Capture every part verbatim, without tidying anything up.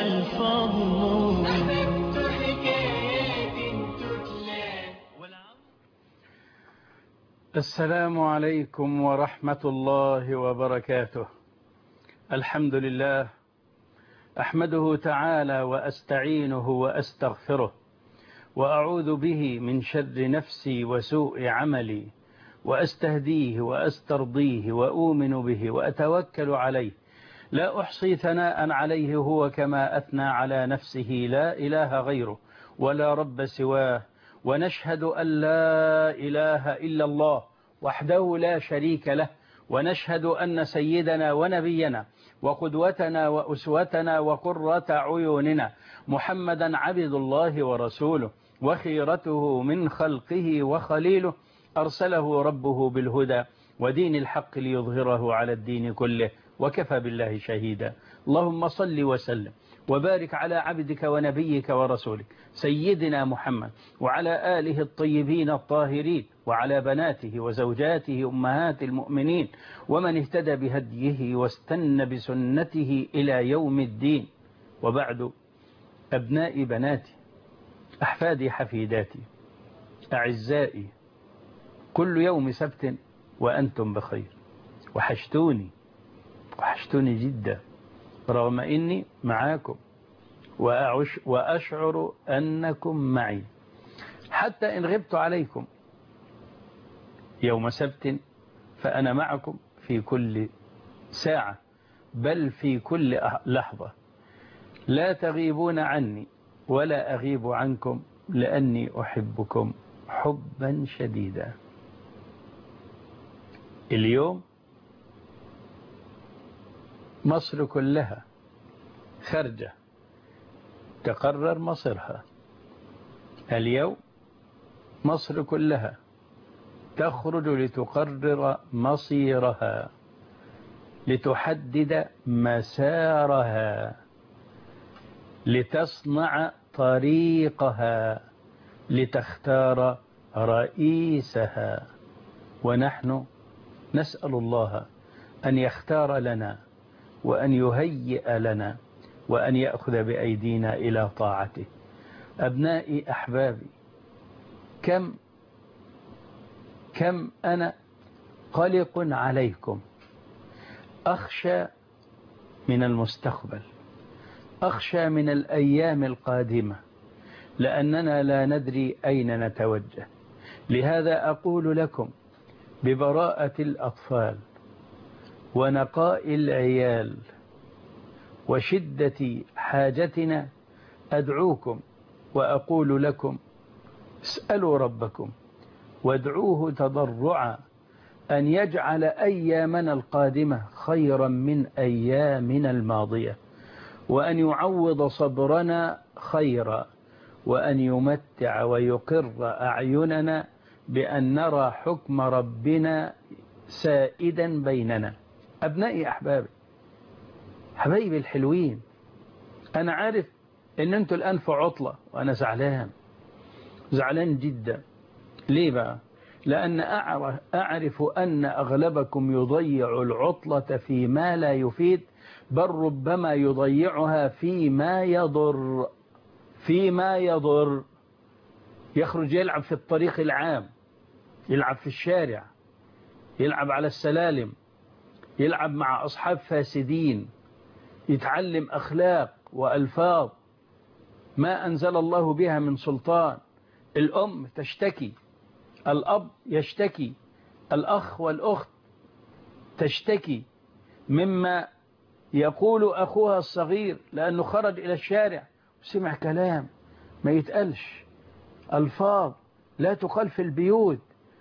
الفضل أحببت حكايات تتلى. السلام عليكم ورحمة الله وبركاته. الحمد لله، أحمده تعالى وأستعينه وأستغفره، وأعوذ به من شر نفسي وسوء عملي، وأستهديه وأسترضيه وأؤمن به وأتوكل عليه، لا أحصي ثناء عليه هو كما أثنى على نفسه، لا إله غيره ولا رب سواه. ونشهد أن لا إله إلا الله وحده لا شريك له، ونشهد أن سيدنا ونبينا وقدوتنا وأسوتنا وقرة عيوننا محمدا عبد الله ورسوله وخيرته من خلقه وخليله، أرسله ربه بالهدى ودين الحق ليظهره على الدين كله، وكفى بالله شهيدا. اللهم صل وسلم وبارك على عبدك ونبيك ورسولك سيدنا محمد وعلى آله الطيبين الطاهرين، وعلى بناته وزوجاته أمهات المؤمنين، ومن اهتدى بهديه واستنى بسنته إلى يوم الدين. وبعد، أبنائي بناتي، أحفادي حفيداتي، أعزائي، كل يوم سبت وأنتم بخير. وحشتوني وحشتوني جدا، رغم إني معاكم وأعش وأشعر أنكم معي، حتى إن غبت عليكم يوم سبت فأنا معكم في كل ساعة، بل في كل لحظة. لا تغيبون عني ولا أغيب عنكم، لأني أحبكم حبا شديدا. اليوم مصر كلها خارجة تقرر مصيرها. اليوم مصر كلها تخرج لتقرر مصيرها، لتحدد مسارها، لتصنع طريقها، لتختار رئيسها. ونحن نسأل الله أن يختار لنا وأن يهيئ لنا وأن يأخذ بأيدينا إلى طاعته. أبنائي أحبابي، كم كم أنا قلق عليكم، أخشى من المستقبل، أخشى من الأيام القادمة، لأننا لا ندري أين نتوجه. لهذا أقول لكم ببراءة الأطفال ونقاء العيال وشدة حاجتنا، أدعوكم وأقول لكم: اسألوا ربكم وادعوه تضرعا أن يجعل أيامنا القادمة خيرا من أيامنا الماضية، وأن يعوض صبرنا خيرا، وأن يمتع ويقر أعيننا بأن نرى حكم ربنا سائدا بيننا. أبنائي أحبابي، حبايبي الحلوين، أنا عارف أن أنتوا الآن في عطلة، وأنا زعلان زعلان جدا. ليه بقى؟ لأن أعرف أن أغلبكم يضيع العطلة في ما لا يفيد، بل ربما يضيعها فيما يضر فيما يضر يخرج يلعب في الطريق العام، يلعب في الشارع، يلعب على السلالم، يلعب مع أصحاب فاسدين، يتعلم أخلاق وألفاظ ما أنزل الله بها من سلطان. الأم تشتكي، الأب يشتكي، الأخ والأخت تشتكي مما يقول أخوها الصغير، لأنه خرج إلى الشارع وسمع كلام ما يتقالش، ألفاظ لا تقال في البيوت،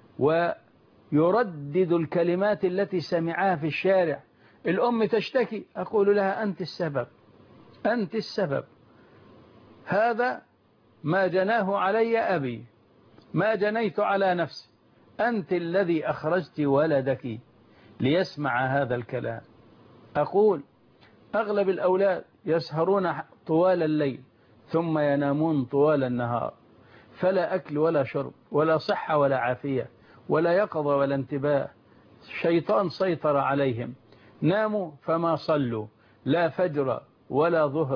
ويردد الكلمات التي سمعها في الشارع. الأم تشتكي، أقول لها: أنت السبب، أنت السبب، هذا ما جناه علي أبي، ما جنيت على نفسي، أنت الذي أخرجت ولدك ليسمع هذا الكلام. أقول: أغلب الأولاد يسهرون طوال الليل ثم ينامون طوال النهار، فلا أكل ولا شرب ولا صحة ولا عافية ولا يقظة ولا انتباه، الشيطان سيطر عليهم، ناموا فما صلوا لا فجر ولا ظهر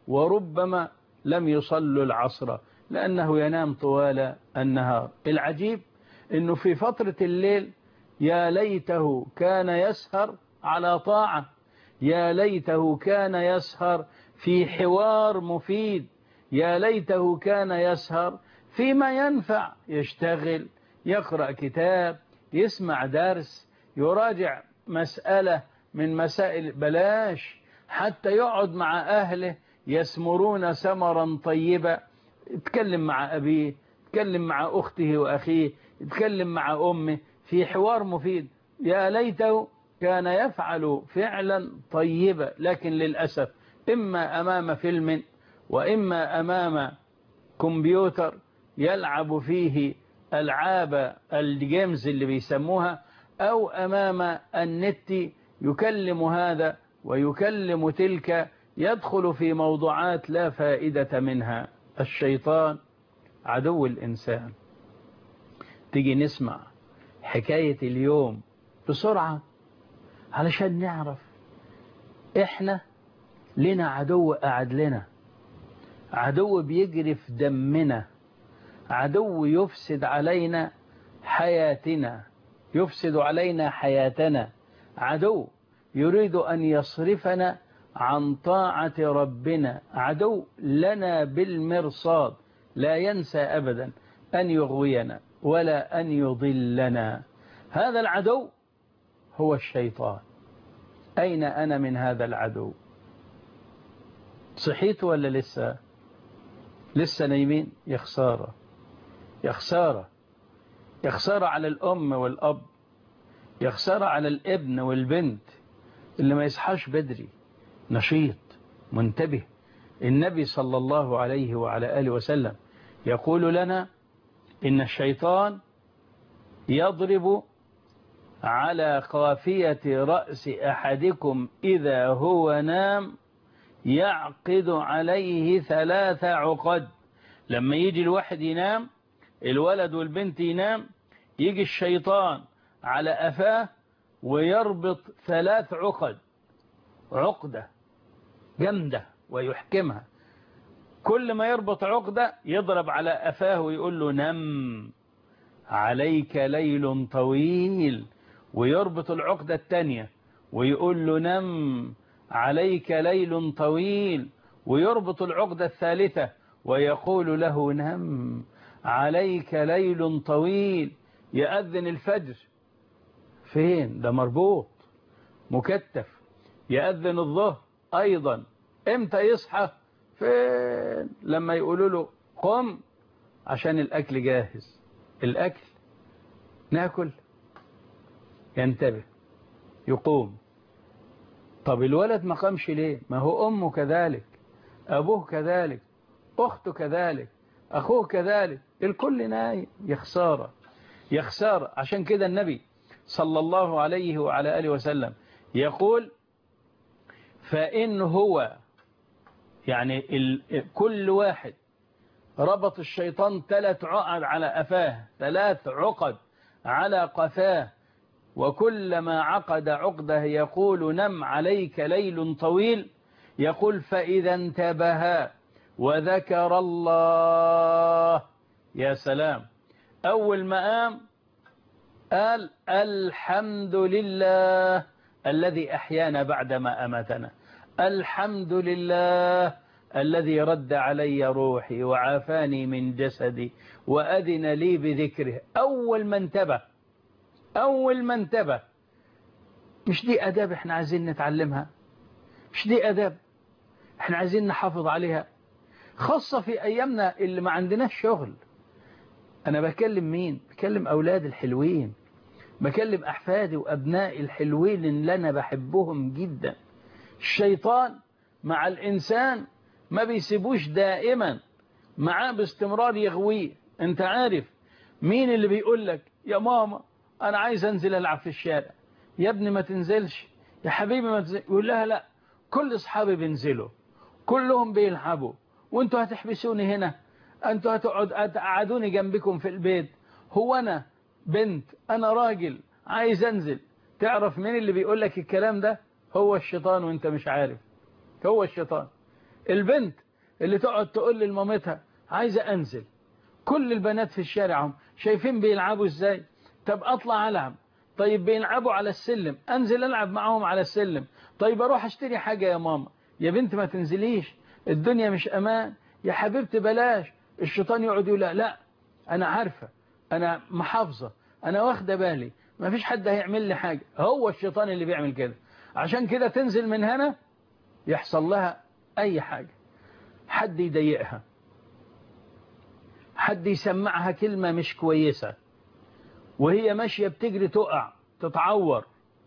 وربما لم يصلوا العصر لأنه ينام طوال النهار. العجيب أنه في فترة الليل يا ليته كان يسهر على طاعة، يا ليته كان يسهر في حوار مفيد، يا ليته كان يسهر فيما ينفع، يشتغل، يقرأ كتاب، يسمع درس، يراجع مسألة من مسائل، بلاش حتى يقعد مع أهله يسمرون سمرا طيبا، يتكلم مع أبيه، يتكلم مع أخته وأخيه، يتكلم مع أمه في حوار مفيد. يا ليته كان يفعل فعلا طيبا، لكن للأسف إما أمام فيلم وإما أمام كمبيوتر يلعب فيه ألعاب الجيمز اللي بيسموها، أو أمام النت يكلم هذا ويكلم تلك، يدخل في موضوعات لا فائدة منها. الشيطان عدو الإنسان. تيجي نسمع حكاية اليوم بسرعة علشان نعرف إحنا لنا عدو قاعد لنا، عدو بيجري في دمنا، عدو يفسد علينا حياتنا، يفسد علينا حياتنا، عدو يريد أن يصرفنا عن طاعة ربنا، عدو لنا بالمرصاد، لا ينسى أبدا أن يغوينا ولا أن يضلنا. هذا العدو هو الشيطان. أين أنا من هذا العدو؟ صحيت ولا لسه لسه نايمين؟ يا خسارة، يا خسارة، يا خسارة على الأم والأب، يا خسارة على الابن والبنت اللي ما يصحاش بدري، نشيط منتبه. النبي صلى الله عليه وعلى آله وسلم يقول لنا إن الشيطان يضرب على قافية رأس أحدكم إذا هو نام يعقد عليه ثلاث عقد. لما يجي الواحد ينام، الولد والبنت ينام، يجي الشيطان على أفاه ويربط ثلاث عقد، عقدة جامدة ويحكمها. كل ما يربط عقدة يضرب على أفاه ويقول له نم عليك ليل طويل، ويربط العقدة الثانية ويقول له نم عليك ليل طويل، ويربط العقدة الثالثة ويقول له نم عليك ليل طويل. يأذن الفجر، فين ده؟ مربوط مكتف. يأذن الظهر أيضا، امتى يصحى؟ فين؟ لما يقولوا له قم عشان الأكل جاهز. الأكل ناكل، ينتبه يقوم. طب الولد ما قامش ليه؟ ما هو أمه كذلك، أبوه كذلك، أخته كذلك، أخوه كذلك، الكل نايم. يا خسارة، يا خسارة. عشان كده النبي صلى الله عليه وعلى آله وسلم يقول فإن هو يعني ال... كل واحد ربط الشيطان ثلاث عقد على أفاه، ثلاث عقد على قفاه، وكلما عقد عقده يقول نم عليك ليل طويل، يقول فإذا انتبه وذكر الله، يا سلام، أول ما قام قال الحمد لله الذي أحيانا بعدما أماتنا، الحمد لله الذي رد علي روحي وعافاني من جسدي وأذن لي بذكره. أول ما انتبه، أول ما انتبه. مش دي أداب احنا عايزين نتعلمها؟ مش دي أداب احنا عايزين نحافظ عليها، خاصة في أيامنا اللي ما عندناش شغل؟ أنا بكلم مين؟ بكلم أولاد الحلوين، بكلم أحفادي وأبنائي الحلوين اللي أنا بحبهم جدا. الشيطان مع الإنسان ما بيسيبوش، دائما معاه باستمرار يغويه. أنت عارف مين اللي بيقول لك يا ماما أنا عايز أنزل ألعب في الشارع؟ يا ابني ما تنزلش، يا حبيبي ما تنزل. يقول لها لا، كل أصحابي بينزلوا، كلهم بيلعبوا، وانتوا هتحبسوني هنا؟ انتوا هتقعدوني جنبكم في البيت؟ هو أنا بنت؟ أنا راجل عايز أنزل. تعرف مين اللي بيقول لك الكلام ده؟ هو الشيطان، وانت مش عارف. هو الشيطان. البنت اللي تقعد تقول لمامتها عايزة أنزل، كل البنات في الشارع هم شايفين بيلعبوا إزاي، طب أطلع ألعب، طيب بيلعبوا على السلم أنزل ألعب معهم على السلم، طيب أروح أشتري حاجة يا ماما، يا بنت ما تنزليش الدنيا مش أمان، يا حبيبتي بلاش، الشيطان يقعد يقول لا, لا أنا عارفة، أنا محافظة، أنا واخدة بالي، ما فيش حد هيعمل لي حاجة، هو الشيطان اللي بيعمل كده. عشان كده تنزل من هنا يحصل لها أي حاجة، حد يضايقها، حد يسمعها كلمة مش كويسة، وهي ماشية بتجري تقع تتعور،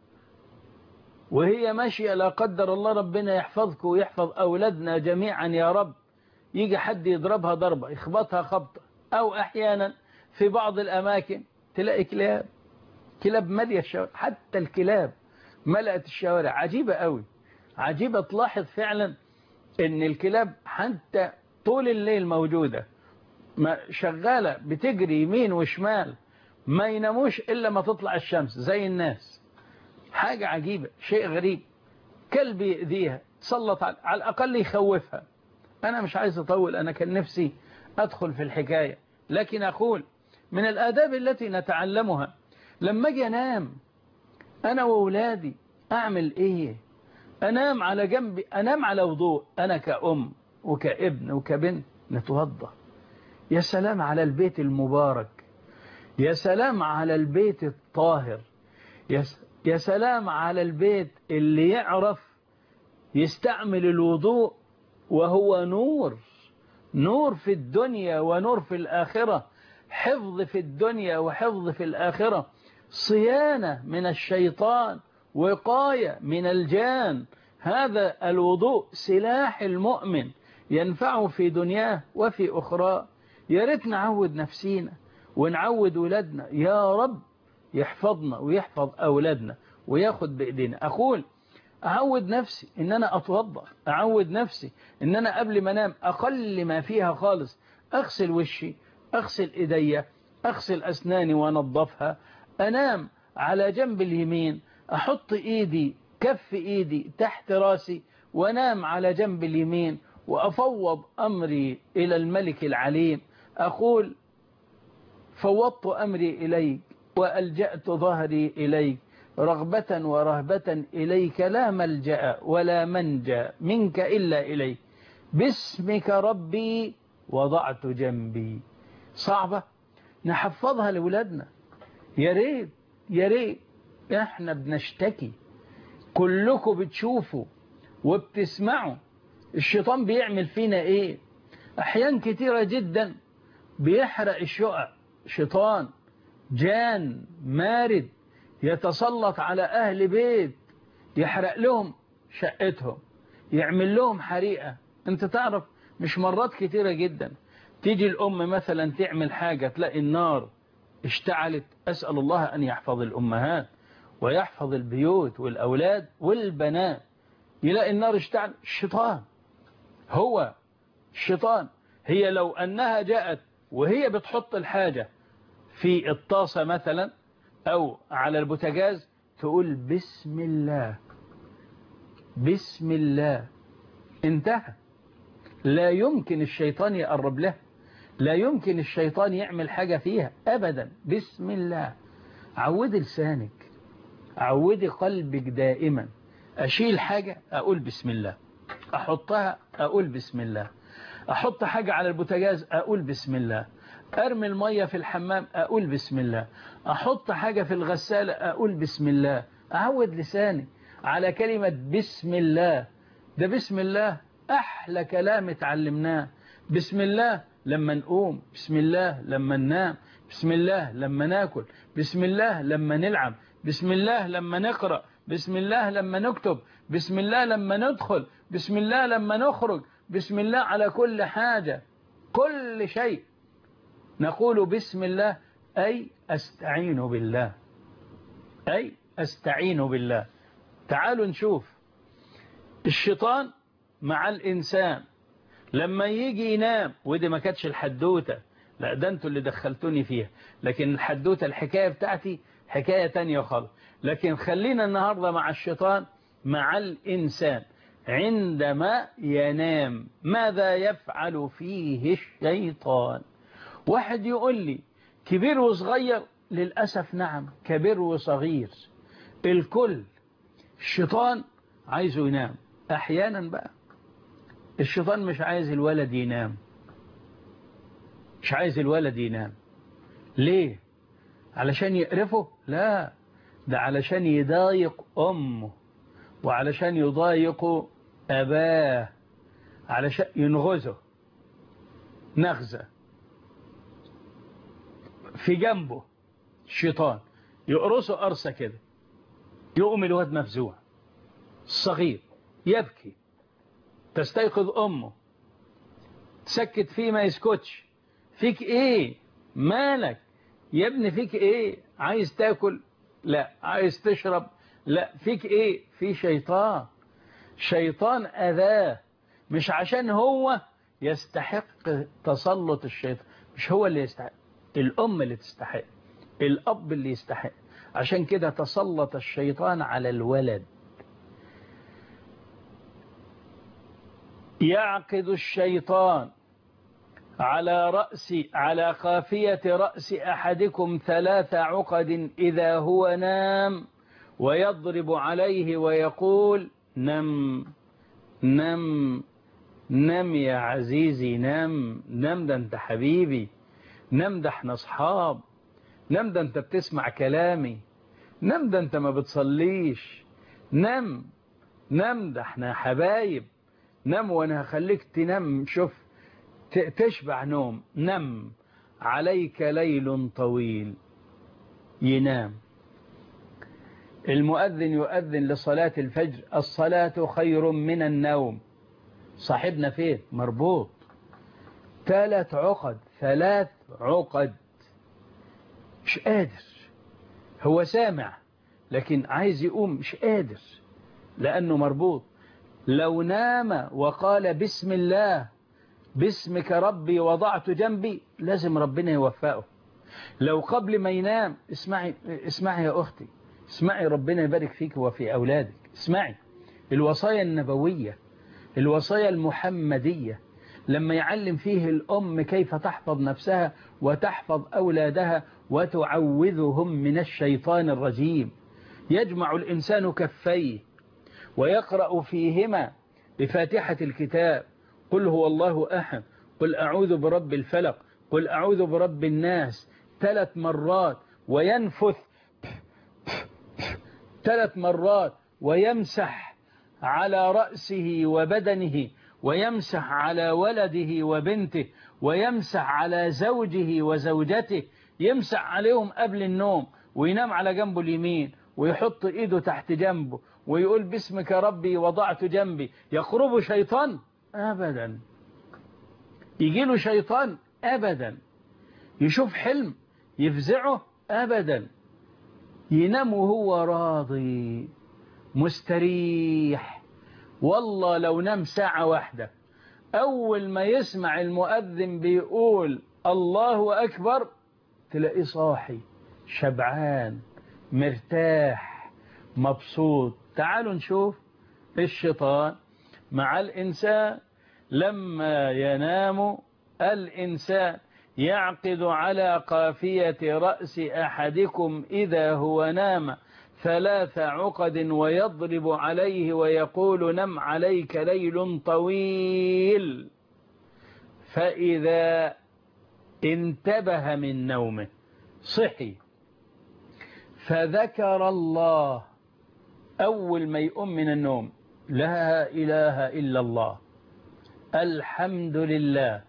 وهي ماشية لا قدر الله ربنا يحفظك ويحفظ أولادنا جميعا يا رب، يجي حد يضربها ضربة يخبطها خبطة، أو أحيانا في بعض الأماكن تلاقي كلاب، كلاب مالية الشوارع، حتى الكلاب ملأت الشوارع. عجيبة قوي، عجيبة تلاحظ فعلا ان الكلاب حتى طول الليل موجودة، ما شغالة بتجري يمين وشمال، ما يناموش إلا ما تطلع الشمس زي الناس. حاجة عجيبة، شيء غريب. كلب يأذيها، تسلط على, على الأقل يخوفها. أنا مش عايز أطول، أنا كان نفسي أدخل في الحكاية، لكن أقول من الآداب التي نتعلمها لما أجي أنام أنا وأولادي أعمل إيه؟ أنام على جنبي، أنام على وضوء، أنا كأم وكابن وكبنت نتوضى. يا سلام على البيت المبارك، يا سلام على البيت الطاهر، يا سلام على البيت اللي يعرف يستعمل الوضوء وهو نور، نور في الدنيا ونور في الآخرة، حفظ في الدنيا وحفظ في الآخرة، صيانة من الشيطان، وقاية من الجان. هذا الوضوء سلاح المؤمن ينفعه في دنياه وفي أخرى. يا ريت نعود نفسينا ونعود أولادنا، يا رب يحفظنا ويحفظ أولادنا وياخد بإيدينا. أقول أعود نفسي إن أنا أتوضأ، أعود نفسي إن أنا قبل ما أنام أقل ما فيها خالص أغسل وشي، أغسل إيديا، أغسل أسناني وأنظفها، أنام على جنب اليمين، أحط إيدي كف إيدي تحت راسي وأنام على جنب اليمين، وأفوض أمري إلى الملك العليم. أقول فوضت أمري إليك وألجأت ظهري إليك رغبة ورهبة إليك، لا ملجأ ولا منجا منك إلا إليك، باسمك ربي وضعت جنبي. صعبة نحفظها لأولادنا، يا ريت يا ريت. احنا بنشتكي، كلكم بتشوفوا وبتسمعوا الشيطان بيعمل فينا ايه. احيان كتيرة جدا بيحرق الشقق، شيطان جان مارد يتسلط على أهل بيت، يحرق لهم شقتهم، يعمل لهم حريقة. انت تعرف مش مرات كتيرة جدا تيجي الأم مثلا تعمل حاجة تلاقي النار اشتعلت. أسأل الله أن يحفظ الأمهات ويحفظ البيوت والأولاد والبنات. يلاقي النار اشتعل، الشيطان، هو الشيطان. هي لو أنها جاءت وهي بتحط الحاجة في الطاسة مثلا أو على البوتاجاز تقول بسم الله، بسم الله، انتهى. لا يمكن الشيطان يقرب له، لا يمكن الشيطان يعمل حاجة فيها أبدا. بسم الله. عودي لسانك، عودي قلبك دائما. أشيل حاجة أقول بسم الله، أحطها أقول بسم الله، أحط حاجة على البوتاجاز أقول بسم الله، أرمي المية في الحمام أقول بسم الله، أحط حاجة في الغسالة أقول بسم الله. أعود لساني على كلمة بسم الله. ده بسم الله أحلى كلام اتعلمناه. بسم الله لما نقوم، بسم الله لما ننام، بسم الله لما ناكل، بسم الله لما نلعب، بسم الله لما نقرأ، بسم الله لما نكتب، بسم الله لما ندخل، بسم الله لما نخرج، بسم الله على كل حاجة، كل شيء نقول بسم الله، أي أستعين بالله، أي أستعين بالله. تعالوا نشوف الشيطان مع الإنسان لما يجي ينام. ودي ما كانتش الحدوتة، لا ده انتوا اللي دخلتوني فيها، لكن الحدوتة الحكاية بتاعتي حكاية تانية خالص. لكن خلينا النهاردة مع الشيطان مع الإنسان. عندما ينام ماذا يفعل فيه الشيطان؟ واحد يقول لي كبير وصغير، للأسف نعم، كبير وصغير الكل. الشيطان عايزه ينام أحيانا بقى. الشيطان مش عايز الولد ينام، مش عايز الولد ينام. ليه؟ علشان يقرفه؟ لا، ده علشان يضايق أمه، وعلشان يضايق أباه، علشان ينغزه نغزة في جنبه. الشيطان يقرصه قرصة كده، يقوم الواد مفزوع الصغير يبكي، تستيقظ أمه تسكت فيه ما يسكتش. فيك إيه؟ مالك يا ابني؟ فيك إيه؟ عايز تاكل؟ لا. عايز تشرب؟ لا. فيك إيه؟ في شيطان. شيطان أذاه، مش عشان هو يستحق تسلط الشيطان، مش هو اللي يستحق، الأم اللي تستحق، الأب اللي يستحق. عشان كده تسلط الشيطان على الولد. يعقد الشيطان على رأس على قافية رأس أحدكم ثلاث عقد إذا هو نام، ويضرب عليه ويقول نم نم نم يا عزيزي، نم نم، ده انت حبيبي، نم، ده احنا اصحاب، نم، ده انت بتسمع كلامي، نم، ده انت ما بتصليش، نم نم، ده احنا حبايب، نم وانا هخليك تنام، شوف تشبع نوم، نم عليك ليل طويل. ينام. المؤذن يؤذن لصلاة الفجر، الصلاة خير من النوم. صاحبنا فين؟ مربوط. ثلاث عقد، ثلاث عقد، مش قادر. هو سامع لكن عايز يقوم، مش قادر لأنه مربوط. لو نام وقال بسم الله، باسمك ربي وضعت جنبي، لازم ربنا يوفقه. لو قبل ما ينام، اسمعي اسمعي يا أختي، اسمعي، ربنا يبارك فيك وفي أولادك، اسمعي الوصايا النبوية، الوصايا المحمدية، لما يعلم فيه الأم كيف تحفظ نفسها وتحفظ أولادها وتعوذهم من الشيطان الرجيم. يجمع الإنسان كفيه ويقرأ فيهما بفاتحة الكتاب قل هو الله أحد، قل أعوذ برب الفلق، قل أعوذ برب الناس ثلاث مرات، وينفث ثلاث مرات، ويمسح على رأسه وبدنه، ويمسح على ولده وبنته، ويمسح على زوجه وزوجته، يمسح عليهم قبل النوم، وينام على جنبه اليمين، ويحط ايده تحت جنبه، ويقول باسمك ربي وضعت جنبي. يقرب شيطان؟ أبدا. يجي له شيطان؟ أبدا. يشوف حلم يفزعه؟ أبدا. ينام وهو راضي مستريح. والله لو نام ساعة واحدة، أول ما يسمع المؤذن بيقول الله أكبر تلاقيه صاحي شبعان مرتاح مبسوط. تعالوا نشوف الشيطان مع الإنسان. لما ينام الإنسان يعقد على قافية رأس أحدكم إذا هو نام ثلاث عقد ويضرب عليه ويقول نم عليك ليل طويل. فإذا انتبه من نومه صحي فذكر الله، أول ما يقوم من النوم لا إله إلا الله، الحمد لله.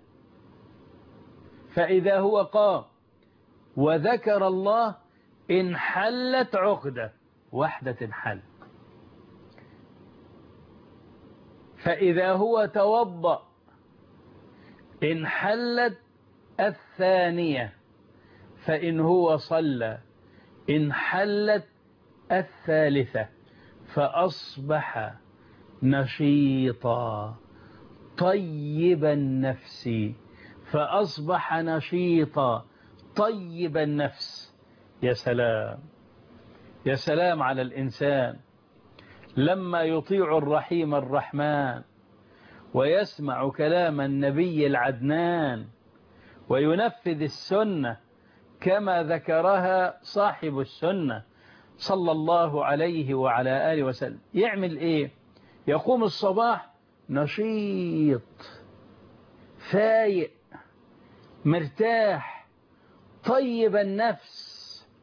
فإذا هو قام وذكر الله انحلت عقدة واحدة تنحل. فإذا هو توضأ انحلت الثانية. فإن هو صلى انحلت الثالثة. فأصبح نشيطا طيب النفس. فأصبح نشيطا طيب النفس. يا سلام، يا سلام على الإنسان لما يطيع الرحيم الرحمن ويسمع كلام النبي العدنان وينفذ السنة كما ذكرها صاحب السنة صلى الله عليه وعلى آله وسلم، يعمل إيه؟ يقوم الصباح نشيط فايق مرتاح طيب النفس،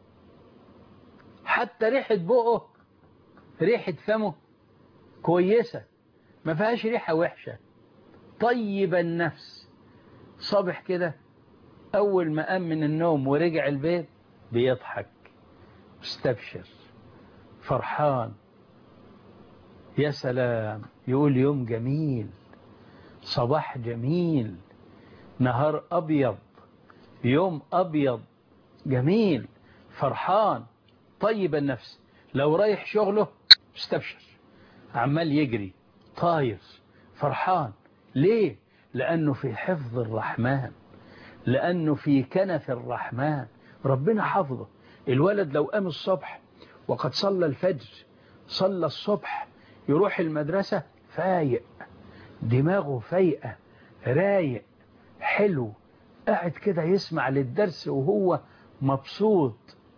حتى ريحة بقه ريحة فمه كويسة ما فيهاش ريحة وحشة، طيب النفس. صبح كده أول ما قام من النوم ورجع البيت بيضحك مستبشر فرحان، يا سلام، يقول يوم جميل، صباح جميل، نهار أبيض، يوم أبيض جميل، فرحان طيب النفس. لو رايح شغله مستبشر عمال يجري طاير فرحان. ليه؟ لأنه في حفظ الرحمن، لأنه في كنف الرحمن، ربنا حفظه. الولد لو قام الصبح وقد صلى الفجر صلى الصبح يروح المدرسة فايق دماغه فايقة رايق حلو، قاعد كده يسمع للدرس وهو مبسوط.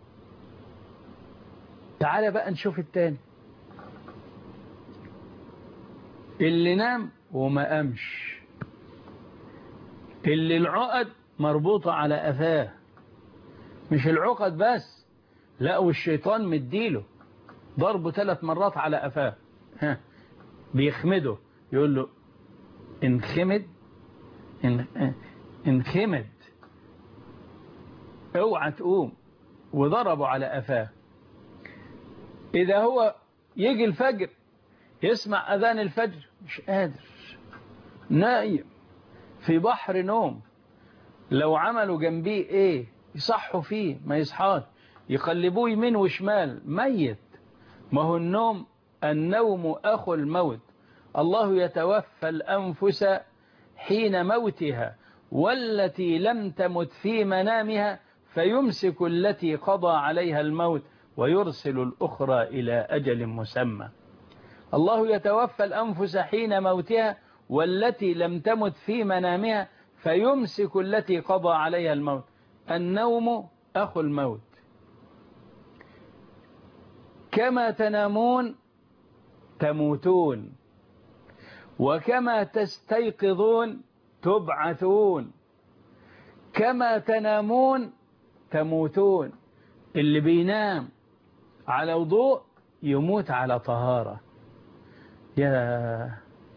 تعال بقى نشوف التاني اللي نام وما قامش، اللي العقد مربوطة على قفاه، مش العقد بس، لا والشيطان مديله ضربه ثلاث مرات على قفاه، ها بيخمده يقول له انخمد انخمد اوعى تقوم، وضربه على قفاه. إذا هو يجي الفجر يسمع أذان الفجر مش قادر نايم في بحر نوم، لو عملوا جنبيه ايه يصحوا فيه ما يصحاش، يقلبوه يمين وشمال ميت. ما هو النوم النوم أخو الموت، الله يتوفى الأنفس حين موتها والتي لم تمت في منامها فيمسك التي قضى عليها الموت ويرسل الأخرى إلى أجل مسمى. الله يتوفى الأنفس حين موتها والتي لم تمت في منامها فيمسك التي قضى عليها الموت. النوم أخو الموت. كما تنامون تموتون وكما تستيقظون تبعثون. كما تنامون تموتون، اللي بينام على وضوء يموت على طهارة. يا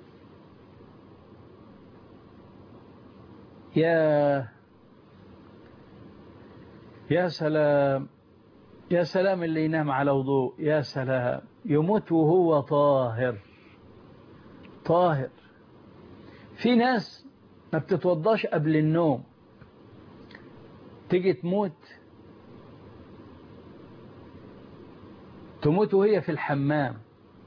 يا يا سلام يا سلام، اللي ينام على وضوء يا سلام يموت وهو طاهر طاهر. في ناس ما بتتوضاش قبل النوم تيجي تموت تموت وهي في الحمام،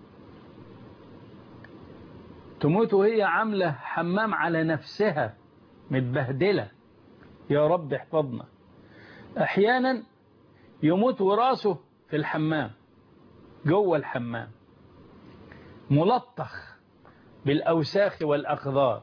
تموت وهي عاملة حمام على نفسها متبهدلة، يا رب احفظنا. احيانا يموت وراسه في الحمام جوه الحمام ملطخ بالأوساخ والأقذار.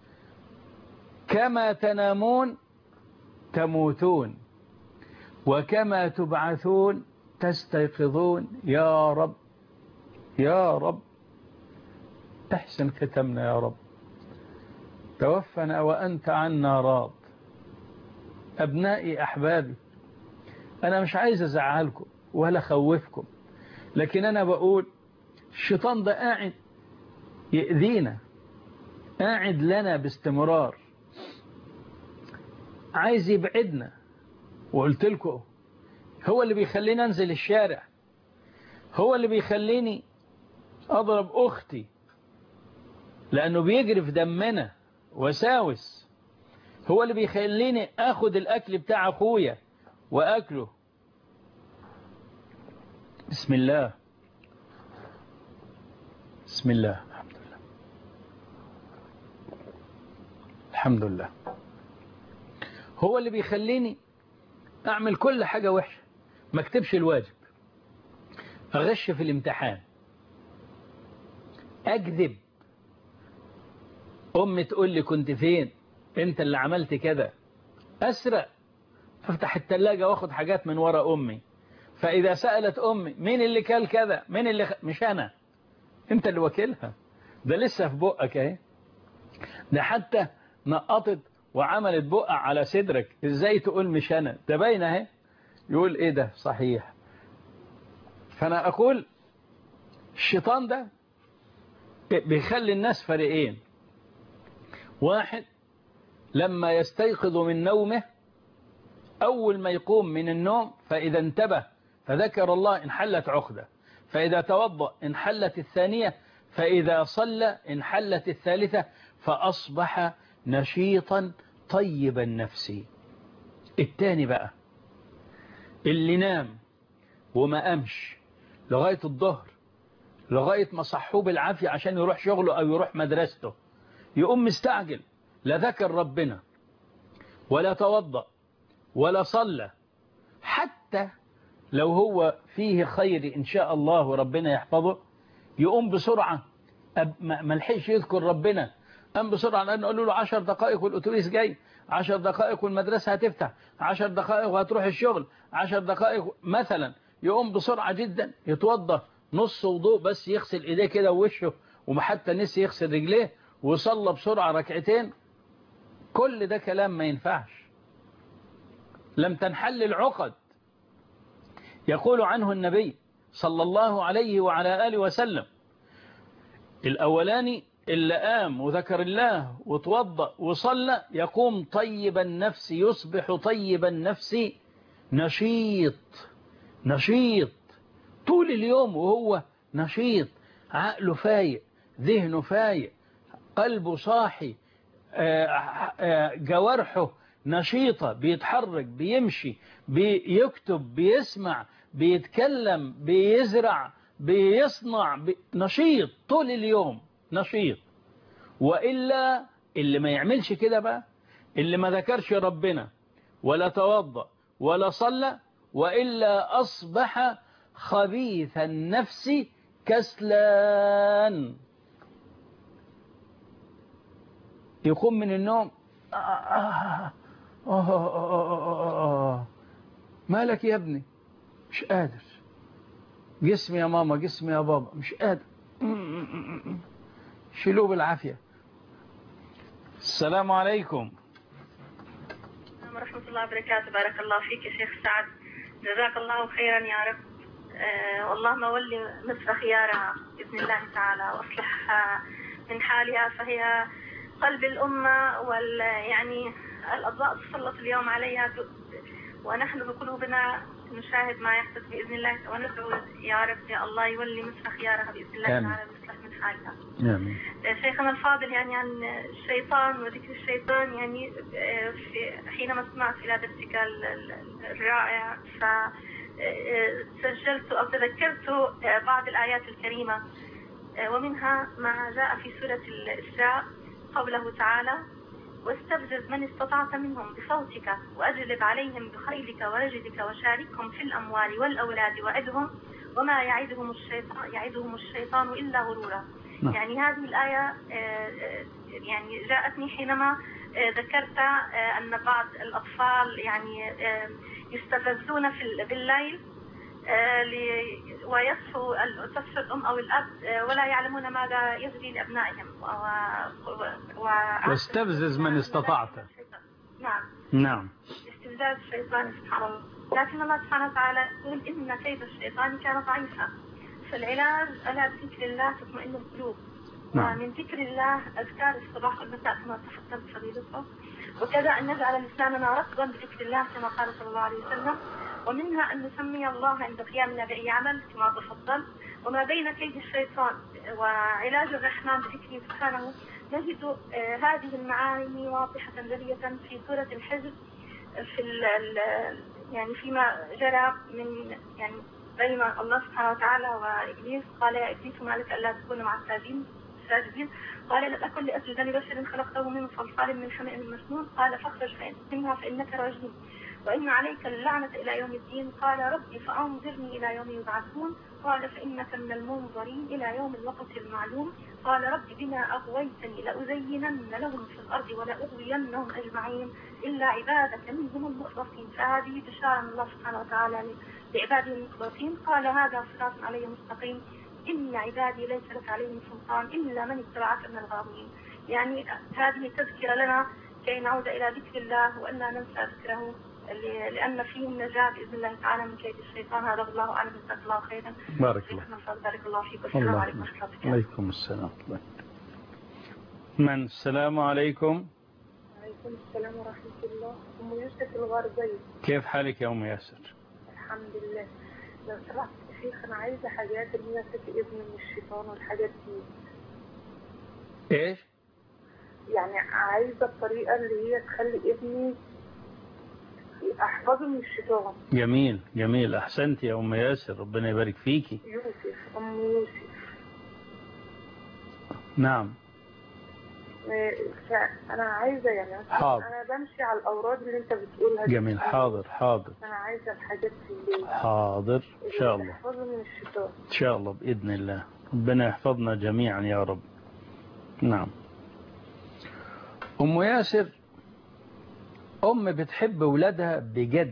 كما تنامون تموتون وكما تبعثون تستيقظون. يا رب يا رب احسن ختمنا يا رب، توفنا وأنت عنا راض. أبنائي أحبابي، أنا مش عايز أزعلكم ولا خوفكم، لكن أنا بقول الشيطان ده قاعد يأذينا، قاعد لنا باستمرار، عايز يبعدنا. وقلت لكم هو اللي بيخليني أنزل الشارع، هو اللي بيخليني أضرب أختي، لأنه بيجري في دمنا وساوس. هو اللي بيخليني أخذ الأكل بتاع أخويا وأكله. بسم الله بسم الله الحمد لله الحمد لله. هو اللي بيخليني أعمل كل حاجة وحشة، ما اكتبش الواجب، أغش في الامتحان، أكذب، أمي تقول لي كنت فين، أنت اللي عملت كده، أسرق، أفتح التلاجة وأخد حاجات من ورا أمي، فإذا سألت أمي مين اللي كل كذا، مين اللي خ... مش أنا، أنت اللي وكيلها، ده لسه في بقك اهي، ده حتى نقطت وعملت بقع على صدرك، إزاي تقول مش أنا، ده باين اهي. يقول إيه ده صحيح. فأنا أقول الشيطان ده بيخلي الناس فريقين، واحد لما يستيقظ من نومه أول ما يقوم من النوم فإذا انتبه فذكر الله انحلت عقدة، فإذا توضأ انحلت الثانية، فإذا صلى انحلت الثالثة، فأصبح نشيطا طيب النفس. الثاني بقى اللي نام وما قامش لغاية الظهر، لغاية ما صحوه بالعافية عشان يروح شغله أو يروح مدرسته، يقوم مستعجل، لا ذكر ربنا ولا توضأ ولا صلى، حتى لو هو فيه خير إن شاء الله وربنا يحفظه، يقوم بسرعة ما لحقش يذكر ربنا، قام بسرعة لأنه قالوا له عشر دقائق والأتوبيس جاي، عشر دقائق والمدرسة هتفتح، عشر دقائق وهتروح الشغل، عشر دقائق مثلا، يقوم بسرعة جدا يتوضى نص وضوء بس، يغسل إيديه كده ووشه، وحتى نسي يغسل رجليه، وصلى بسرعة ركعتين. كل ده كلام ما ينفعش، لم تنحل العقد. يقول عنه النبي صلى الله عليه وعلى آله وسلم الأولاني اللي قام وذكر الله وتوضأ وصلى يقوم طيب النفس، يصبح طيب النفس نشيط، نشيط طول اليوم وهو نشيط، عقله فايق، ذهنه فايق، قلبه صاحي، جوارحه نشيطة، بيتحرك، بيمشي، بيكتب، بيسمع، بيتكلم، بيزرع، بيصنع، بي... نشيط طول اليوم، نشيط. وإلا اللي ما يعملش كده بقى، اللي ما ذكرش ربنا ولا توضأ ولا صلى، وإلا أصبح خبيث النفس كسلان، يقوم من النوم آه آه آه آه آه مالك يا ابني، مش قادر، جسمي يا ماما، جسمي يا بابا، مش قادر، شيلوه بالعافية. السلام عليكم ورحمة الله وبركاته. بارك الله فيك يا شيخ سعد، جزاك الله خيرا يا رب. أه واللهم ولي مصر خيارها بإذن الله تعالى، وأصلح من حالها، فهي قلب الأمة، وال يعني الأضواء تسلط اليوم عليها، ونحن بقلوبنا نشاهد ما يحدث بإذن الله، وندعو يا رب يا الله يولي مصر خيارها بإذن الله تعالى، ويصلح من حالها. آمين. شيخنا الفاضل، يعني عن الشيطان وذكر الشيطان، يعني في حينما سمعت إلى درسك الرائع فسجلت أو تذكرت بعض الآيات الكريمة، ومنها ما جاء في سورة الإسراء قوله تعالى: واستفزز من استطعت منهم بصوتك وأجلب عليهم بخيلك ورجلك وشاركهم في الأموال والأولاد وعدهم وما يعدهم الشيطان يعدهم الشيطان إلا غرورا. نعم. يعني هذه الآية يعني جاءتني حينما ذكرت أن بعض الأطفال يعني يستفزون في بالليل ويصفوا تصفى الأم أو الأب ولا يعلمون ماذا يجري لأبنائهم. واستفزز من استطعت. نعم نعم. استفزاز الشيطان سبحان الله، لكن الله سبحانه وتعالى يقول إن كيد الشيطان كان ضعيفا. فالعلاج على ذكر الله تطمئن القلوب. نعم. ومن ذكر الله أذكار الصباح والمساء كما تفضلت فضيلتكم، وكذا أن نجعل لساننا رطبا بذكر الله كما قال صلى الله عليه وسلم، ومنها أن نسمي الله عند قيامنا بأي عمل كما تفضل. وما بين كيد الشيطان وعلاج الرحمن بذكره سبحانه نجد آه هذه المعاني واضحة جلية في سورة الحجر، في يعني فيما جرى من يعني بين الله سبحانه وتعالى وإبليس، قال يا إبليس ما لك ألا تكون مع الساجدين الساجدين. قال لم أكن لأسجد لبشر خلقته من صلصال من حمأ مسنون. قال فاخرج منها فإنك رجيم وإن عليك اللعنة إلى يوم الدين. قال ربي فأنظرني إلى يوم يبعثون. قال فإنك من المنظرين إلى يوم الوقت المعلوم. قال رب بما أغويتني لأزينن لهم في الأرض ولأغوينهم أجمعين إلا عبادك منهم المخلصين. فهذه بشارة من الله سبحانه وتعالى لعباده المخلصين. قال هذا صراط علي مستقيم إن عبادي ليس لك عليهم سلطان إلا من اتبعك من الغاوين. يعني هذه تذكرة لنا كي نعود إلى ذكر الله وأن ننسى ذكره لأن فيه النجاة بإذن الله تعالى من كيد الشيطان. هذا الله أعلم. جزاك الله خيرا. بارك الله. بارك الله فيك. والسلام عليكم ورحمة الله وبركاته. عليكم السلام. من السلام عليكم. وعليكم السلام ورحمة الله. أم يوسف الغربي. كيف حالك يا أم ياسر؟ الحمد لله. لو سمحت شيخ أنا عايزة حاجات اللي هي تفي ابني من الشيطان والحاجات دي. إيش؟ يعني عايزة الطريقة اللي هي تخلي ابني أحفظه من الشيطان. جميل جميل. أحسنت يا أم ياسر، ربنا يبارك فيكي. يوسف أم يوسف. نعم. أنا عايزة يعني حاضر. أنا بمشي على الأوراد اللي أنت بتقولها دي. جميل. حاضر حاضر. أنا عايزة الحاجات اللي حاضر إن شاء الله. تحفظه من الشيطان. إن شاء الله بإذن الله. ربنا يحفظنا جميعا يا رب. نعم. أم ياسر أم بتحب ولادها بجد.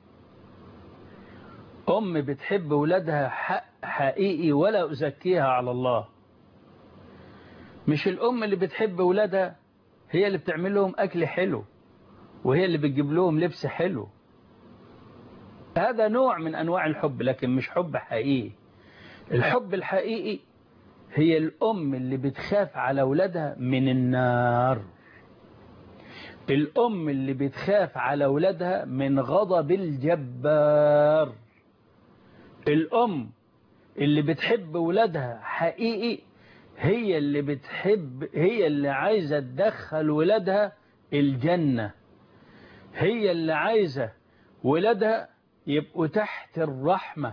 أم بتحب ولادها حق حقيقي ولا أزكيها على الله. مش الأم اللي بتحب ولادها هي اللي بتعمل لهم أكل حلو وهي اللي بتجيب لهم لبس حلو. هذا نوع من أنواع الحب لكن مش حب حقيقي. الحب الحقيقي هي الأم اللي بتخاف على ولادها من النار. الأم اللي بتخاف على ولادها من غضب الجبار. الأم اللي بتحب ولادها حقيقي هي اللي بتحب هي اللي عايزة تدخل ولادها الجنة. هي اللي عايزة ولادها يبقوا تحت الرحمة.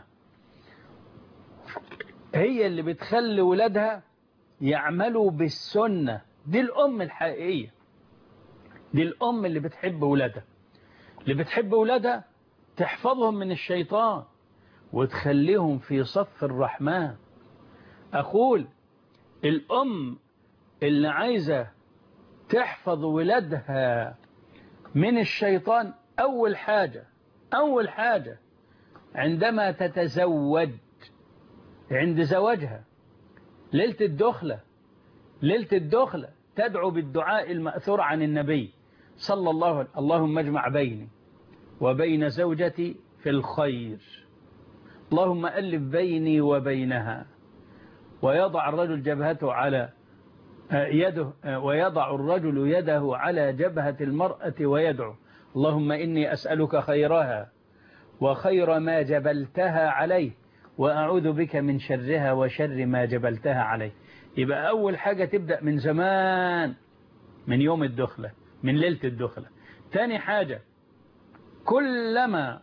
هي اللي بتخلي ولادها يعملوا بالسنة. دي الأم الحقيقية. دي الأم اللي بتحب ولادها. اللي بتحب ولادها تحفظهم من الشيطان وتخليهم في صف الرحمن. أقول الأم اللي عايزة تحفظ ولادها من الشيطان أول حاجة أول حاجة عندما تتزوج عند زواجها ليلة الدخلة ليلة الدخلة تدعو بالدعاء المأثور عن النبي صلى الله عليه وسلم: اللهم اجمع بيني وبين زوجتي في الخير، اللهم ألف بيني وبينها. ويضع الرجل جبهته على يده ويضع الرجل يده على جبهة المرأة ويدعو: اللهم إني أسألك خيرها وخير ما جبلتها عليه وأعوذ بك من شرها وشر ما جبلتها عليه. يبقى أول حاجة تبدأ من زمان، من يوم الدخلة، من ليلة الدخلة. تاني حاجة، كلما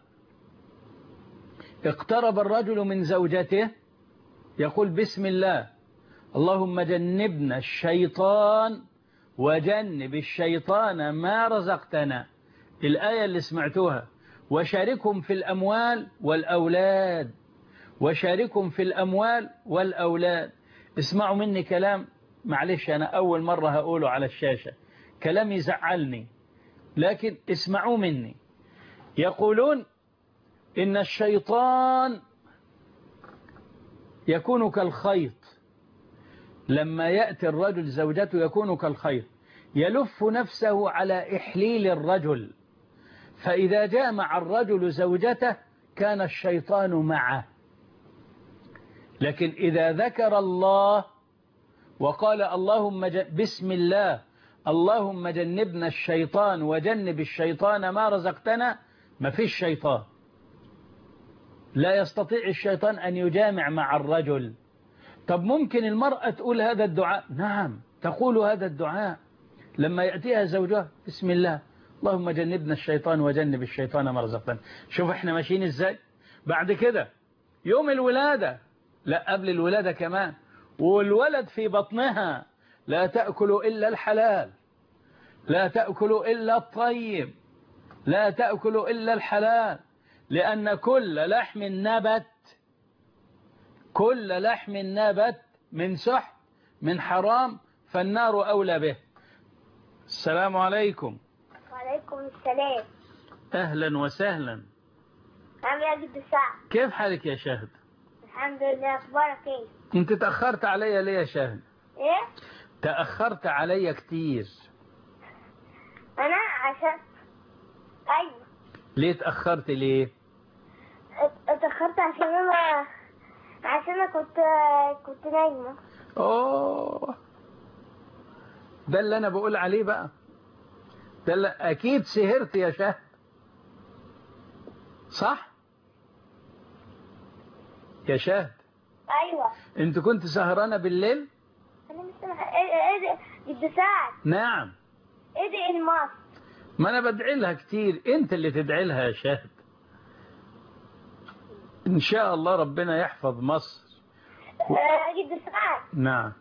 اقترب الرجل من زوجته يقول بسم الله: اللهم جنبنا الشيطان وجنب الشيطان ما رزقتنا. الآية اللي سمعتوها: وشاركهم في الأموال والأولاد، وشاركهم في الأموال والأولاد. اسمعوا مني كلام، معلش أنا أول مرة هقوله على الشاشة، كلام يزعلني لكن اسمعوا مني. يقولون إن الشيطان يكون كالخيط، لما يأتي الرجل زوجته يكون كالخيط يلف نفسه على إحليل الرجل، فإذا جامع الرجل زوجته كان الشيطان معه. لكن إذا ذكر الله وقال اللهم بسم الله اللهم جنبنا الشيطان وجنب الشيطان ما رزقتنا، ما فيش شيطان. لا يستطيع الشيطان أن يجامع مع الرجل. طب ممكن المرأة تقول هذا الدعاء؟ نعم تقول هذا الدعاء لما يأتيها زوجها: بسم الله اللهم جنبنا الشيطان وجنب الشيطان ما رزقتنا. شوف احنا ماشيين ازاي. بعد كده يوم الولادة، لا قبل الولادة كمان، والولد في بطنها لا تأكلوا إلا الحلال، لا تأكلوا إلا الطيب، لا تأكلوا إلا الحلال، لأن كل لحم نبت كل لحم نبت من سحت من حرام فالنار أولى به. السلام عليكم. وعليكم السلام. أهلا وسهلا. عامل ايه يا جد سعد؟ كيف حالك يا شهد؟ الحمد لله. اخبارك ايه؟ انت تأخرت عليا ليه يا شهد؟ ايه؟ تأخرت عليا كتير. انا عشان ايوه. ليه تأخرت ليه؟ ات- اتأخرت عشان انا عشان انا كنت كنت نايمة. اوه، ده اللي انا بقول عليه بقى. ده اللي اكيد سهرت يا شهد، صح يا شهد؟ ايوه. انت كنت سهرانة بالليل؟ انا مش سامعة. ايه ايه ده جد سعد؟ نعم. ايه ده المصر؟ ما انا بدعي لها كتير، انت اللي تدعي لها يا شهد. ان شاء الله ربنا يحفظ مصر. آه، جد سعد. نعم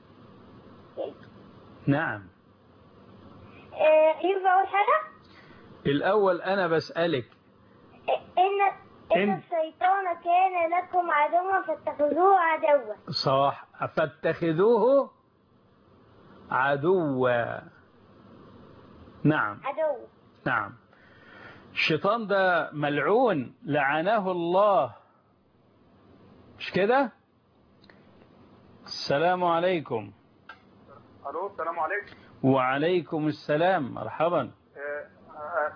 نعم. آه، ينفع اقول حاجة؟ الاول انا بسألك. ان ان إن- الشيطان كان لكم عدوا فاتخذوه عدوا. صح، فاتخذوه عدوا. نعم عدو. نعم. الشيطان ده ملعون لعنه الله، مش كده؟ السلام عليكم. الو السلام عليكم. وعليكم السلام. مرحبا آه، آه،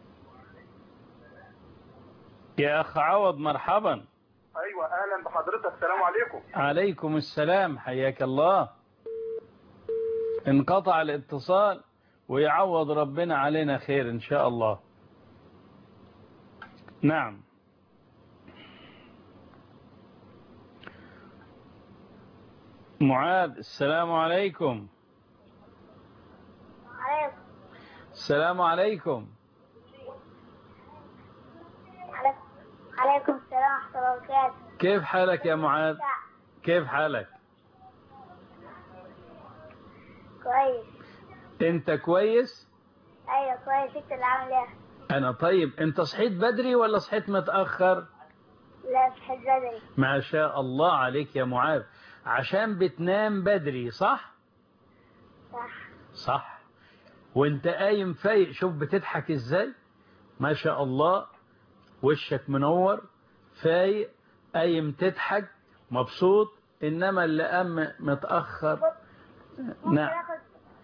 يا أخ عوض. مرحبا. ايوه اهلا بحضرتك. السلام عليكم. عليكم السلام، حياك الله. انقطع الاتصال ويعوض ربنا علينا خير إن شاء الله. نعم. معاذ. السلام عليكم. عليكم. السلام عليكم. عليكم. عليكم السلام ورحمة الله وبركاته. كيف حالك يا معاذ؟ كيف حالك؟ كويس. انت كويس؟ ايوه كويس. انت اللي عامل ايه؟ انا طيب. انت صحيت بدري ولا صحيت متأخر؟ لا صحيت بدري. ما شاء الله عليك يا معاذ، عشان بتنام بدري صح؟ صح. صح. وانت قايم فايق، شوف بتضحك ازاي، ما شاء الله، وشك منور فايق قايم تضحك مبسوط. انما اللي قام متأخر. ممكن نعم. اخد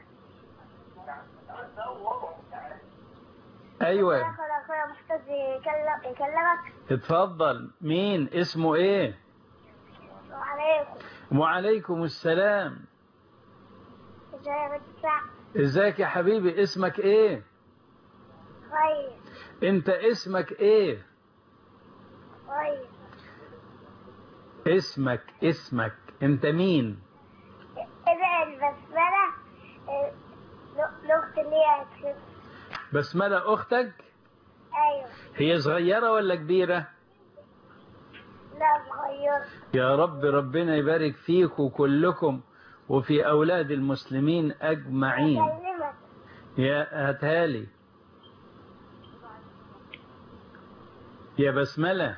ايوه ممكن اخد اخويا محتاج يكلم يكلمك. اتفضل. مين اسمه ايه؟ وعليكم. وعليكم السلام. ازيك يا بنت سعد؟ ازيك يا حبيبي؟ اسمك ايه؟ كويس. انت اسمك ايه؟ كويس. اسمك اسمك انت مين؟ ادعي البسملة اه، ل- لاخت اللي هي هتخف. بسملة اختك؟ ايوه. هي صغيرة ولا كبيرة؟ لا صغير. يا رب ربنا يبارك فيكم كلكم وفي أولاد المسلمين أجمعين. اكلمك. يا هاتهالي يا بسملة.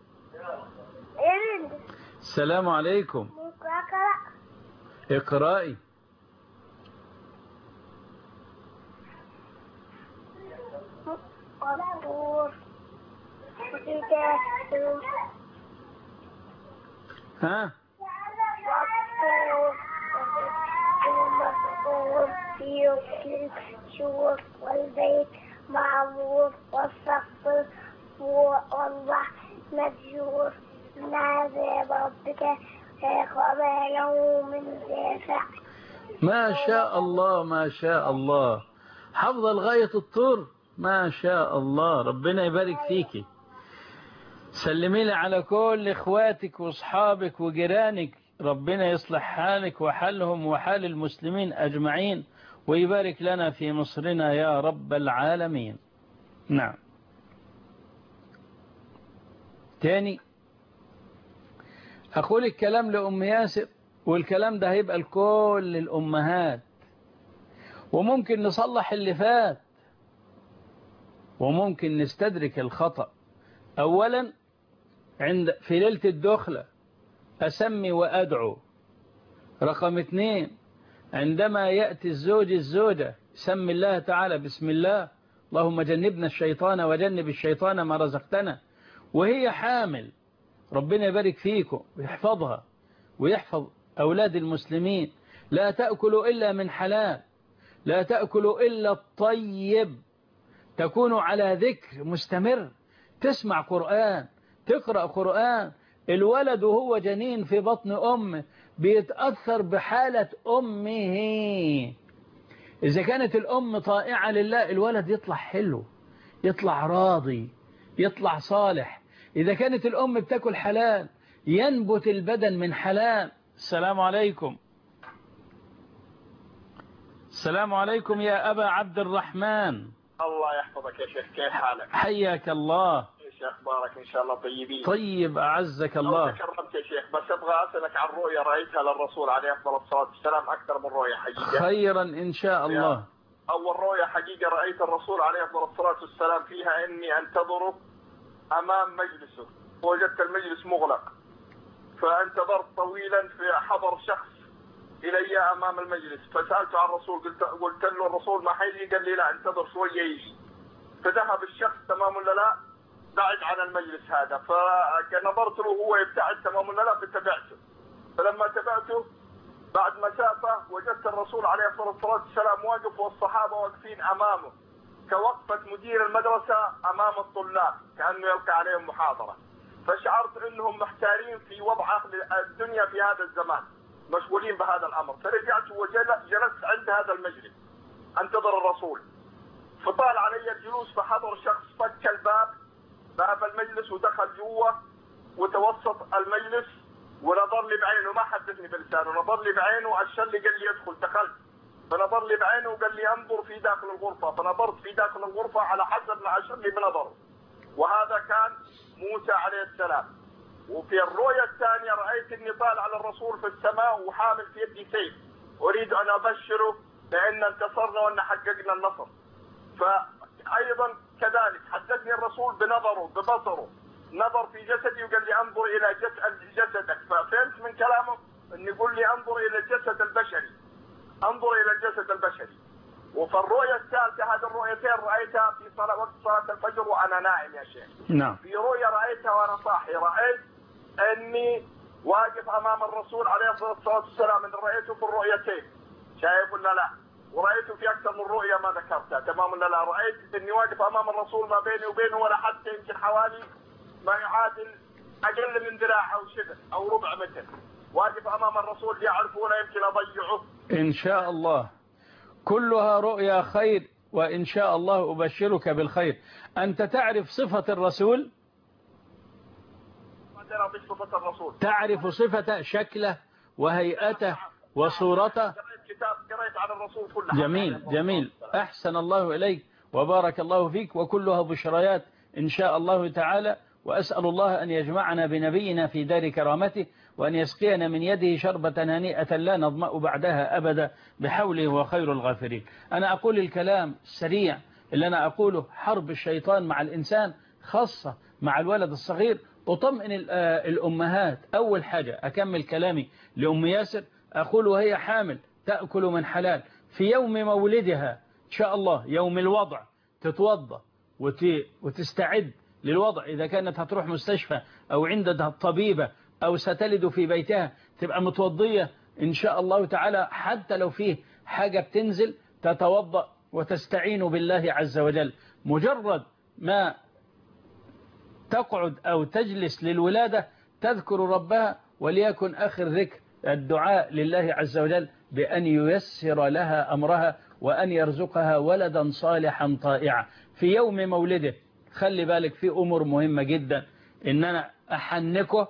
ايه ده؟ السلام عليكم. ممكن اقرأ؟ اقرأي. والطور وكتاب ها؟ والطور في الشور والبيت معمور والسقف والبحر مسجور من عذاب ربك وما يوم دافع. ما شاء الله ما شاء الله، حافظة لغاية الطور. ما شاء الله، ربنا يبارك فيكي. سلمي لي على كل اخواتك واصحابك وجيرانك، ربنا يصلح حالك وحالهم وحال المسلمين أجمعين ويبارك لنا في مصرنا يا رب العالمين. نعم. تاني أقول الكلام لأم ياسر والكلام ده هيبقى لكل الأمهات، وممكن نصلح اللي فات، وممكن نستدرك الخطأ. أولا عند في ليلة الدخلة أسمي وأدعو. رقم اثنين عندما يأتي الزوج الزوجة سمي الله تعالى بسم الله، اللهم جنبنا الشيطان وجنب الشيطان ما رزقتنا. وهي حامل ربنا يبارك فيكم ويحفظها ويحفظ أولاد المسلمين، لا تأكلوا إلا من حلال، لا تأكلوا إلا الطيب، تكونوا على ذكر مستمر، تسمع قرآن، تقرأ قرآن. الولد وهو جنين في بطن أمه بيتأثر بحالة أمه. إذا كانت الأم طائعة لله الولد يطلع حلو، يطلع راضي، يطلع صالح. إذا كانت الأم بتاكل حلال ينبت البدن من حلال. السلام عليكم. السلام عليكم يا أبا عبد الرحمن. الله يحفظك يا شيخ، كيف حالك؟ حياك الله. ايش اخبارك؟ ان شاء الله طيبين. طيب أعزك الله. تكرمت يا شيخ، بس ابغى اسالك عن رؤيا رايتها للرسول عليه افضل الصلاه والسلام، اكثر من رؤيا حقيقه. خيرا إن شاء الله. اول رؤيا حقيقه رايت الرسول عليه افضل الصلاه والسلام فيها اني انتظره امام مجلسه، وجدت المجلس مغلق، فانتظرت طويلا في حضر شخص الي امام المجلس، فسالته عن الرسول، قلت قلت له الرسول ما حيجي؟ قال لي لا انتظر شويه يجي. فذهب الشخص تمام ولا لا بعد عن المجلس هذا، فنظرت له وهو يبتعد تمام ولا لا فتبعته. فلما تبعته بعد مسافه وجدت الرسول عليه الصلاه والسلام واقف والصحابه واقفين امامه كوقفه مدير المدرسه امام الطلاب كانه يلقى عليهم محاضره. فشعرت انهم محتارين في وضع اهل الدنيا في هذا الزمان، مشغولين بهذا الامر. فرجعت وجلست عند هذا المجلس انتظر الرسول، فطال علي الجلوس، فحضر شخص فك الباب باب المجلس ودخل جوا وتوسط المجلس ونظر لي بعينه، ما حدثني بلسانه، نظر لي بعينه واشر لي قال لي ادخل. دخلت فنظر لي بعينه وقال لي انظر في داخل الغرفه، فنظرت في داخل الغرفه على حسب ما اشر لي بنظره، وهذا كان موسى عليه السلام. وفي الرؤيا الثانيه رايت اني طالع على الرسول في السماء وحامل في يدي سيف، اريد ان ابشره بان انتصرنا وان حققنا النصر. فايضا كذلك حدثني الرسول بنظره ببصره، نظر في جسدي وقال لي انظر الى جسد جسدك، ففهمت من كلامه ان يقول لي انظر الى الجسد البشري، انظر الى الجسد البشري. وفي الرؤيا الثالثه، هذه الرؤيتين رايتها في صلاه وقت صلاه الفجر وانا نائم يا شيخ. نعم. في رؤيا رايتها وانا صاحي، رايت اني واقف امام الرسول عليه الصلاه والسلام، ان رايته في الرؤيتين، شايف ولا لا؟ ورأيته في أكثر من رؤية ما ذكرتها تمام ولا لا؟ رأيت إني واقف أمام الرسول ما بيني وبينه ولا حتى يمكن حوالي ما يعادل أقل من ذراع أو شبر أو ربع متر، واقف أمام الرسول يعرفون يمكن أضيعه. إن شاء الله كلها رؤيا خير، وإن شاء الله أبشرك بالخير. أنت تعرف صفة الرسول؟ صفة الرسول تعرف صفة شكله وهيئته وصورته؟ قريت عن الرسول كلها. جميل جميل، أحسن الله إليك وبارك الله فيك، وكلها بشريات إن شاء الله تعالى. وأسأل الله أن يجمعنا بنبينا في دار كرامته، وأن يسقينا من يده شربة هنيئة لا نظمأ بعدها أبدا بحوله وخير الغافرين. أنا أقول الكلام السريع اللي أنا أقوله، حرب الشيطان مع الإنسان خاصة مع الولد الصغير. أطمئن الأمهات. أول حاجة أكمل كلامي لأم ياسر، أقول وهي حامل تأكل من حلال، في يوم مولدها إن شاء الله يوم الوضع تتوضأ وتستعد للوضع. إذا كانت هتروح مستشفى أو عندها الطبيبة أو ستلد في بيتها تبقى متوضية إن شاء الله تعالى. حتى لو فيه حاجة بتنزل تتوضأ وتستعين بالله عز وجل. مجرد ما تقعد أو تجلس للولادة تذكر ربها، وليكن آخر ذكر الدعاء لله عز وجل بأن ييسر لها أمرها وأن يرزقها ولدا صالحا طائعا في يوم مولده. خلي بالك في أمور مهمة جدا، إن أنا أحنكه.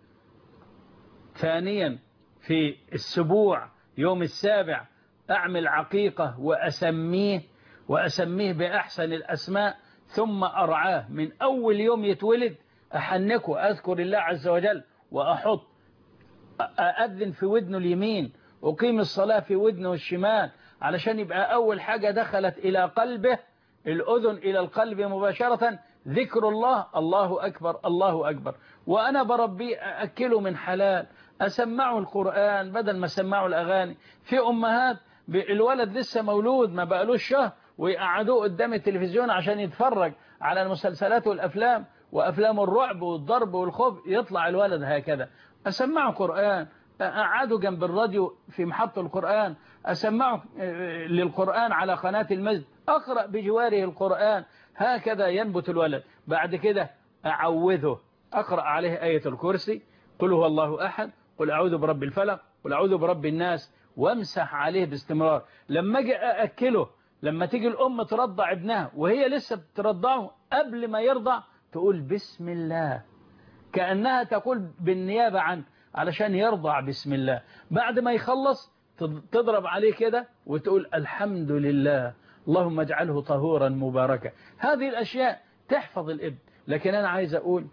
ثانيا في السبوع يوم السابع أعمل عقيقة وأسميه وأسميه بأحسن الأسماء، ثم أرعاه من أول يوم يتولد أحنكه، أذكر الله عز وجل وأحط أأذن في ودنه اليمين، أقيم الصلاة في ودنه الشمال، علشان يبقى أول حاجة دخلت إلى قلبه الأذن إلى القلب مباشرة ذكر الله، الله أكبر الله أكبر. وأنا بربي أأكله من حلال، أسمعه القرآن بدل ما أسمعه الأغاني. في أمهات الولد لسه مولود ما بقالوش شهر ويقعدوه قدام التلفزيون عشان يتفرج على المسلسلات والأفلام وأفلام الرعب والضرب والخوف، يطلع الولد هكذا. أسمعه قرآن، أقعده جنب الراديو في محطة القرآن، أسمعه للقرآن على قناة المسجد، أقرأ بجواره القرآن، هكذا ينبت الولد. بعد كده أعوذه، أقرأ عليه آية الكرسي، قل هو الله أحد، قل أعوذ برب الفلق، قل أعوذ برب الناس، وامسح عليه باستمرار. لما أجي أأكله، لما تيجي الأم ترضع ابنها وهي لسه بترضعه، قبل ما يرضع تقول بسم الله، كأنها تقول بالنيابة عنه علشان يرضع بسم الله. بعد ما يخلص تضرب عليه كده وتقول الحمد لله اللهم اجعله طهورا مباركا. هذه الأشياء تحفظ الابن. لكن أنا عايز أقول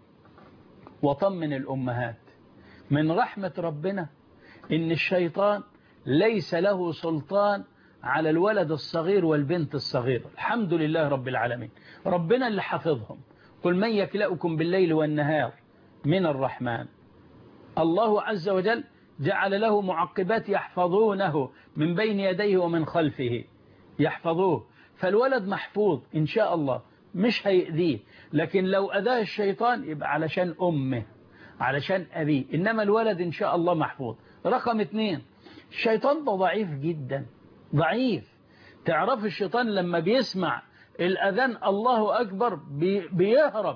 وطمن الأمهات من رحمة ربنا إن الشيطان ليس له سلطان على الولد الصغير والبنت الصغيرة، الحمد لله رب العالمين، ربنا اللي حفظهم. قل من يكلأكم بالليل والنهار من الرحمن. الله عز وجل جعل له معقبات يحفظونه من بين يديه ومن خلفه، يحفظوه. فالولد محفوظ إن شاء الله، مش هيأذيه. لكن لو أذاه الشيطان يبقى علشان أمه، علشان أبيه، إنما الولد إن شاء الله محفوظ. رقم اثنين، الشيطان ده ضعيف جدا، ضعيف. تعرف الشيطان لما بيسمع الأذان الله أكبر بيهرب،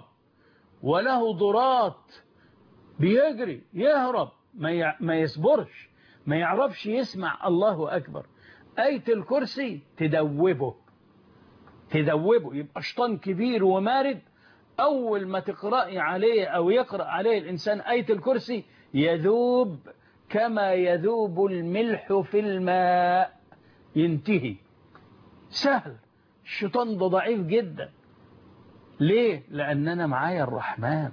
وله ضرات بيجري يهرب، ما يصبرش، ما يعرفش يسمع الله أكبر. آية الكرسي تدوبه تدوبه يبقى شيطان كبير ومارد. أول ما تقرأي عليه أو يقرأ عليه الإنسان آية الكرسي يذوب كما يذوب الملح في الماء، ينتهي سهل. الشيطان ده ضعيف جدا. ليه؟ لأننا معايا الرحمن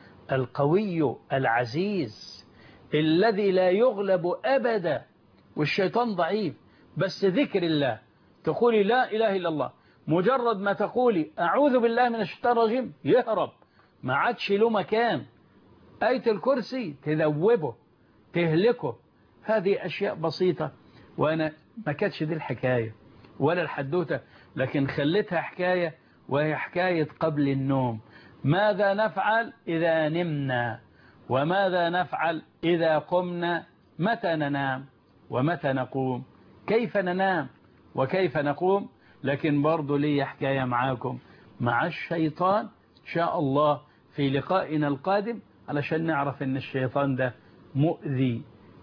القوي العزيز الذي لا يغلب أبدا. والشيطان ضعيف، بس ذكر الله، تقولي لا إله إلا الله، مجرد ما تقولي أعوذ بالله من الشيطان الرجيم يهرب، ما عادش له مكان. آية الكرسي تذوبه تهلكه. هذه أشياء بسيطة، وأنا ما كانتش دي الحكاية ولا الحدوتة، لكن خليتها حكاية، وهي حكاية قبل النوم. ماذا نفعل إذا نمنا، وماذا نفعل إذا قمنا، متى ننام ومتى نقوم، كيف ننام وكيف نقوم. لكن برضو لي حكاية معاكم مع الشيطان إن شاء الله في لقائنا القادم، علشان نعرف أن الشيطان ده مؤذي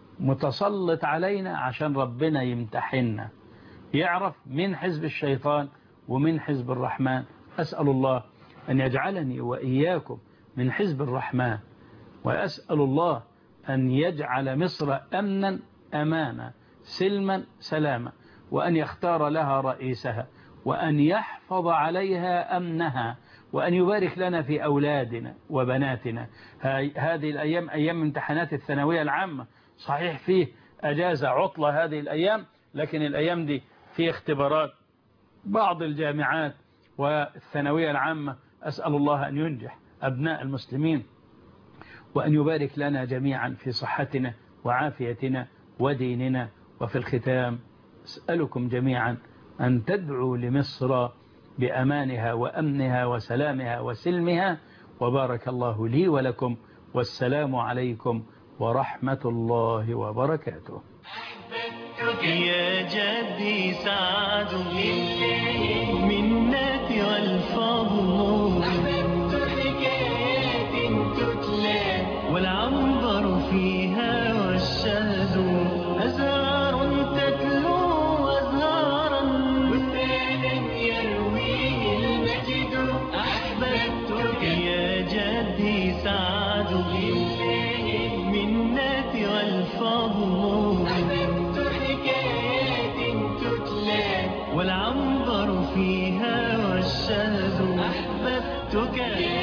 متسلط علينا عشان ربنا يمتحننا، يعرف من حزب الشيطان ومن حزب الرحمن. أسأل الله أن يجعلني وإياكم من حزب الرحمن، وأسأل الله أن يجعل مصر أمنا أمانا سلما سلاما، وأن يختار لها رئيسها، وأن يحفظ عليها أمنها، وأن يبارك لنا في أولادنا وبناتنا. هذه الأيام أيام امتحانات الثانوية العامة، صحيح فيه أجازة عطلة هذه الأيام، لكن الأيام دي في اختبارات بعض الجامعات والثانوية العامة. أسأل الله أن ينجح أبناء المسلمين، وأن يبارك لنا جميعا في صحتنا وعافيتنا وديننا. وفي الختام أسألكم جميعا أن تدعوا لمصر بأمانها وأمنها وسلامها وسلمها. وبارك الله لي ولكم، والسلام عليكم ورحمة الله وبركاته. يا جدي سعد منتي والفضل، أحببت حكايات تتلى والعنبر فيها والشهد أزهار تتلو أزهارا بستانا يرويه المجد. أحببتك يا جدي سعد منتي والفضل، أحببت حكايات تتلى والعنبر فيها والشهد. أحببتك